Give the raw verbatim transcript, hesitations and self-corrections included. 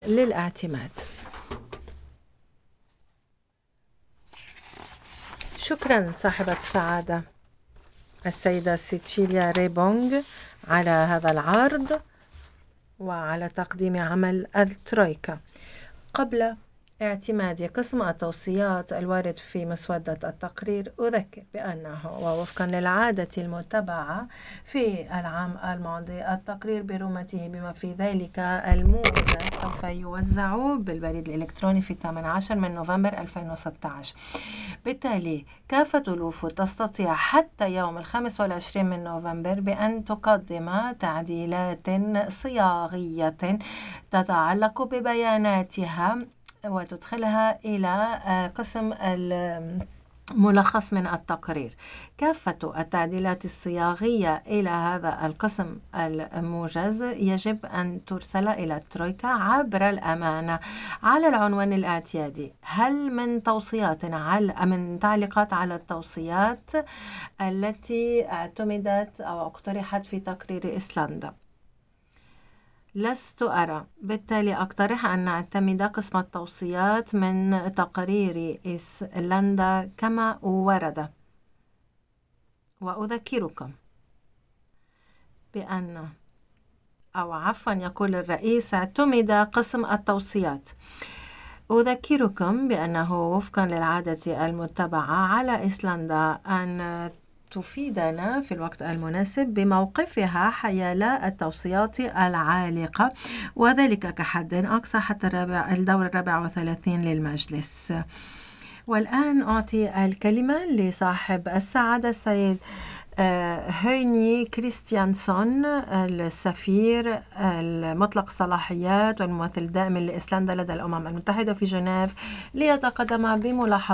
للاعتماد. شكرا صاحبة السعادة السيدة سيتشيليا ريبونغ على هذا العرض وعلى تقديم عمل الترويكا. قبل اعتماد قسم التوصيات الوارد في مسودة التقرير، أذكر بأنه ووفقا للعادة المتبعة في العام الماضي التقرير برمته بما في ذلك الموجز سوف يوزع بالبريد الإلكتروني في الثامن عشر من نوفمبر ألفين وستة عشر. بالتالي كافة الوفود تستطيع حتى يوم الخامس والعشرين من نوفمبر بأن تقدم تعديلات صياغية تتعلق ببياناتها وتدخلها إلى قسم الملخص من التقرير. كافة التعديلات الصياغية إلى هذا القسم الموجز يجب أن ترسل إلى الترويكا عبر الأمانة على العنوان الاعتيادي: هل من توصيات على من تعليقات على التوصيات التي اعتمدت أو اقترحت في تقرير إيسلندا؟ لست أرى، بالتالي أقترح أن نعتمد قسم التوصيات من تقرير إيسلندا كما ورد. وأذكركم بأن أو عفوا يقول الرئيس اعتمد قسم التوصيات. أذكركم بأنه وفقا للعادة المتبعة على إيسلندا أن تفيدنا في الوقت المناسب بموقفها حيال التوصيات العالقة، وذلك كحد أقصى حتى الرابع الدور الرابع والثلاثين للمجلس. والآن أعطي الكلمة لصاحب السعادة السيد هيني كريستيانسون، السفير المطلق الصلاحيات والممثل الدائم لإيسلندا لدى الأمم المتحدة في جنيف، ليتقدم بملاحظة